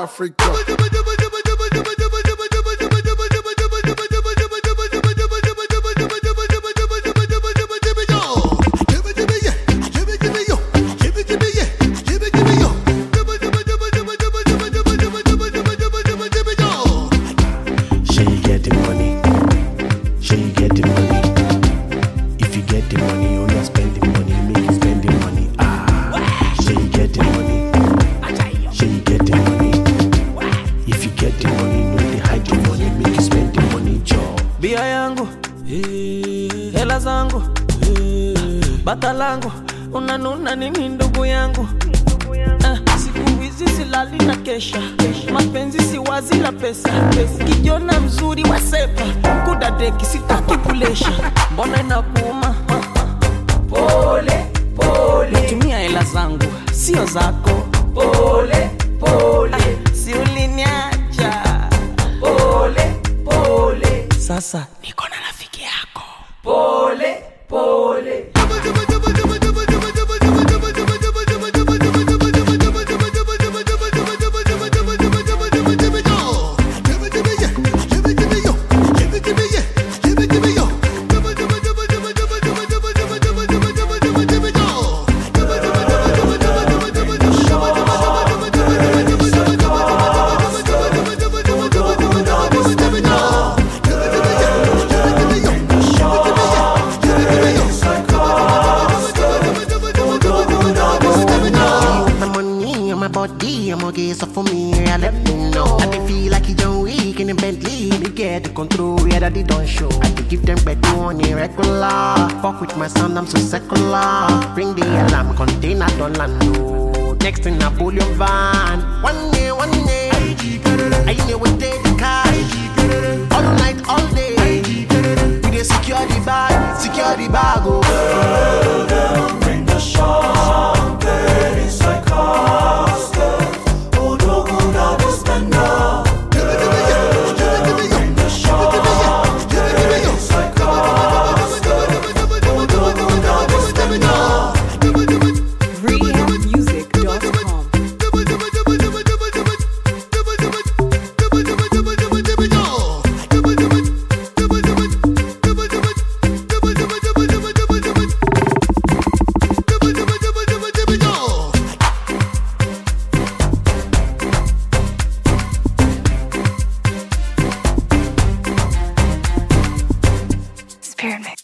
Africa. Bia yangu, hela zangu, bata langu, unanuna nini ndugu yangu? Siku hizi silali na kesha, mapenzi si wazi la pesa. Kijona mzuri wasepa, kudadeki sitaki kulesha. Mbona inakuuma? Pole, pole. Natumia hela zangu, sio zako. Pole, pole. Si uliniacha. Pole, pole. Sasa niko na rafiki yako. Pole, pole. I'ma get so for me, I let them know. I dey feel like he John Wick in the Bentley. Me get the control, yeah, that they don't show. I dey give them better on irregular. Fuck with my son, I'm so secular. Bring the alarm, container don't land no. Next thing I pull your van. One day, I know we take the car. All night, all day. We dey secure the bag, oh. Girl, bring the champagne, it's like Costa. Pyramid.